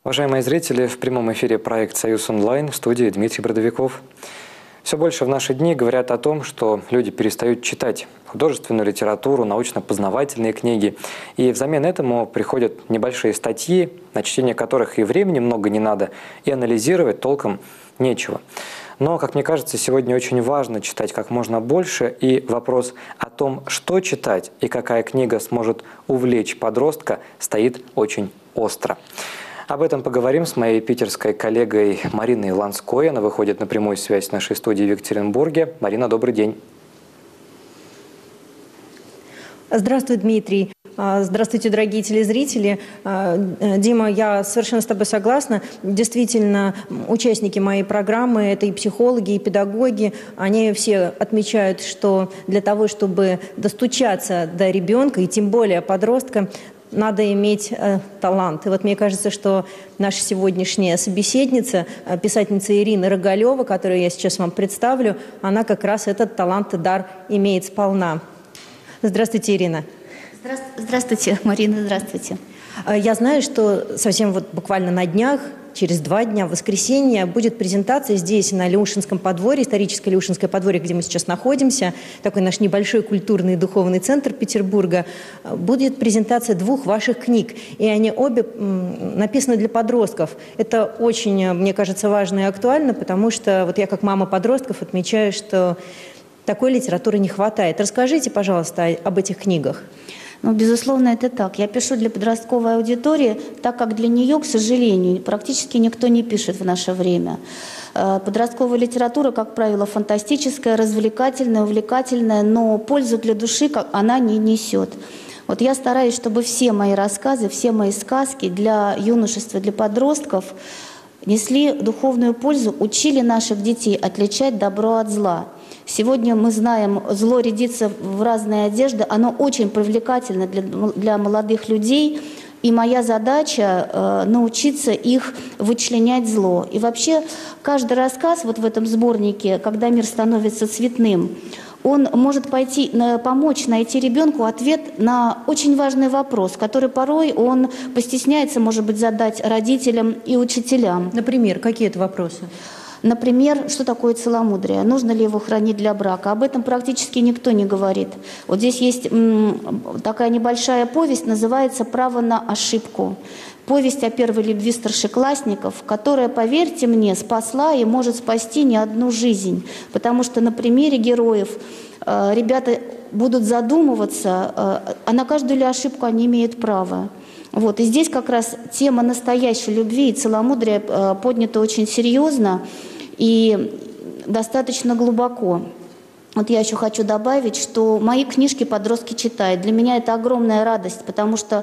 Уважаемые зрители, в прямом эфире проект «Союз онлайн», в студии Дмитрий Бродовиков. Все больше в наши дни говорят о том, что люди перестают читать художественную литературу, научно-познавательные книги. И взамен этому приходят небольшие статьи, на чтение которых и времени много не надо, и анализировать толком нечего. Но, как мне кажется, сегодня очень важно читать как можно больше, и вопрос о том, что читать и какая книга сможет увлечь подростка, стоит очень остро. Об этом поговорим с моей питерской коллегой Мариной Ланской. Она выходит на прямую связь в нашей студии в Екатеринбурге. Марина, добрый день. Здравствуй, Дмитрий. Здравствуйте, дорогие телезрители. Дима, я совершенно с тобой согласна. Действительно, участники моей программы, это и психологи, и педагоги, они все отмечают, что для того, чтобы достучаться до ребенка, и тем более подростка, надо иметь талант. И вот мне кажется, что наша сегодняшняя собеседница, писательница Ирина Рогалева, которую я сейчас вам представлю, она как раз этот талант и дар имеет сполна. Здравствуйте, Ирина. Здравствуйте, Марина, здравствуйте. Я знаю, что совсем вот буквально на днях, через 2 дня, в воскресенье, будет презентация здесь, на Илюшинском подворье, историческое Илюшинское подворье, где мы сейчас находимся, такой наш небольшой культурный и духовный центр Петербурга. Будет презентация 2 ваших книг, и они обе написаны для подростков. Это очень, мне кажется, важно и актуально, потому что вот я как мама подростков отмечаю, что такой литературы не хватает. Расскажите, пожалуйста, об этих книгах. Ну, безусловно, это так. Я пишу для подростковой аудитории, так как для нее, к сожалению, практически никто не пишет в наше время. Подростковая литература, как правило, фантастическая, развлекательная, увлекательная, но пользу для души она не несет. Вот я стараюсь, чтобы все мои рассказы, все мои сказки для юношества, для подростков несли духовную пользу, учили наших детей отличать добро от зла. Сегодня мы знаем, зло рядится в разные одежды, оно очень привлекательно для молодых людей, и моя задача научиться их вычленять зло. И вообще каждый рассказ вот в этом сборнике «Когда мир становится цветным», он может помочь найти ребенку ответ на очень важный вопрос, который порой он постесняется, может быть, задать родителям и учителям. Например, какие это вопросы? Например, что такое целомудрие? Нужно ли его хранить для брака? Об этом практически никто не говорит. Вот здесь есть такая небольшая повесть, называется «Право на ошибку». Повесть о первой любви старшеклассников, которая, поверьте мне, спасла и может спасти не одну жизнь. Потому что на примере героев ребята будут задумываться, а на каждую ли ошибку они имеют право. Вот. И здесь как раз тема настоящей любви и целомудрия поднята очень серьезно и достаточно глубоко. Вот я еще хочу добавить, что мои книжки подростки читают. Для меня это огромная радость, потому что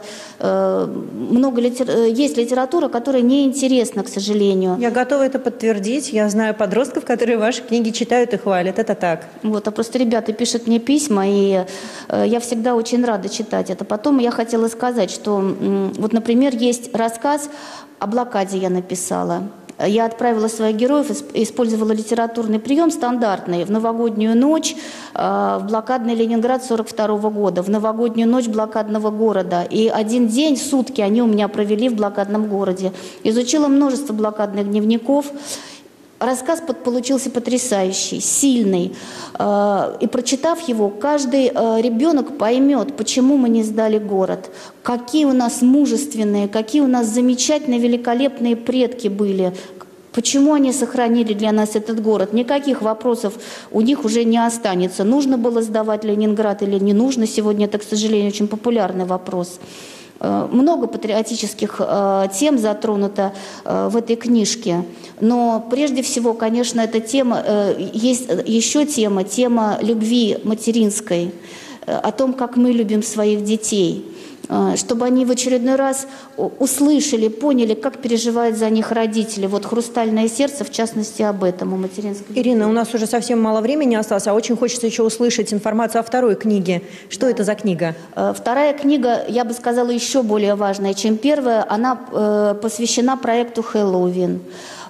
есть литература, которая неинтересна, к сожалению. Я готова это подтвердить. Я знаю подростков, которые ваши книги читают и хвалят. Это так. Вот, а просто ребята пишут мне письма, и я всегда очень рада читать это. Потом я хотела сказать, что вот, например, есть рассказ о блокаде я написала. Я отправила своих героев, использовала литературный прием стандартный в новогоднюю ночь в блокадный Ленинград 1942 года, в новогоднюю ночь блокадного города. И один день, сутки они у меня провели в блокадном городе. Изучила множество блокадных дневников. Рассказ получился потрясающий, сильный. И прочитав его, каждый ребенок поймет, почему мы не сдали город, какие у нас мужественные, какие у нас замечательные, великолепные предки были, почему они сохранили для нас этот город. Никаких вопросов у них уже не останется. Нужно было сдавать Ленинград или не нужно. Сегодня это, к сожалению, очень популярный вопрос. Много патриотических тем затронуто в этой книжке, но прежде всего, конечно, эта тема, есть еще тема любви материнской, о том, как мы любим своих детей, чтобы они в очередной раз услышали, поняли, как переживают за них родители. Вот «Хрустальное сердце», в частности, об этом, о материнской любви. Ирина, у нас уже совсем мало времени осталось, а очень хочется еще услышать информацию о второй книге. Что это за книга? Вторая книга, я бы сказала, еще более важная, чем первая. Она посвящена проекту «Хэллоуин».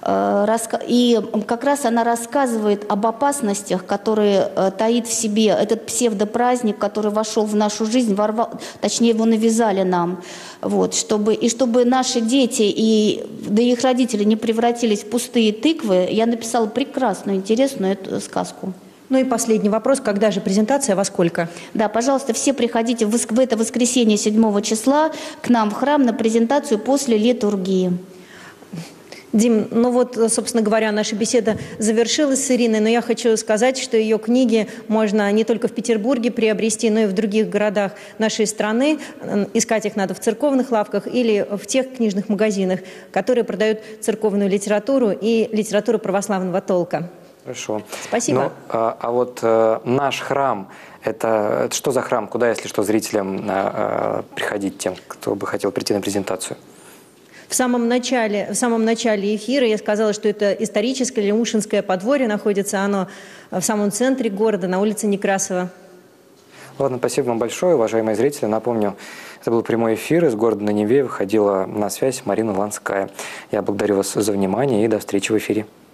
И как раз она рассказывает об опасностях, которые таит в себе этот псевдопраздник, который вошел в нашу жизнь, точнее его навязали нам. Вот, чтобы наши дети да и их родители не превратились в пустые тыквы, я написала прекрасную, интересную эту сказку. Ну и последний вопрос. Когда же презентация, во сколько? Да, пожалуйста, все приходите в это воскресенье 7 числа к нам в храм на презентацию после литургии. Дим, ну вот, собственно говоря, наша беседа завершилась с Ириной, но я хочу сказать, что ее книги можно не только в Петербурге приобрести, но и в других городах нашей страны. Искать их надо в церковных лавках или в тех книжных магазинах, которые продают церковную литературу и литературу православного толка. Хорошо. Спасибо. Ну, а вот наш храм, это что за храм? Куда, если что, зрителям приходить, тем, кто бы хотел прийти на презентацию? В самом начале эфира я сказала, что это историческое Леушинское подворье, находится оно в самом центре города, на улице Некрасова. Ладно, спасибо вам большое, уважаемые зрители. Напомню, это был прямой эфир из города на Неве. Выходила на связь Марина Ланская. Я благодарю вас за внимание и до встречи в эфире.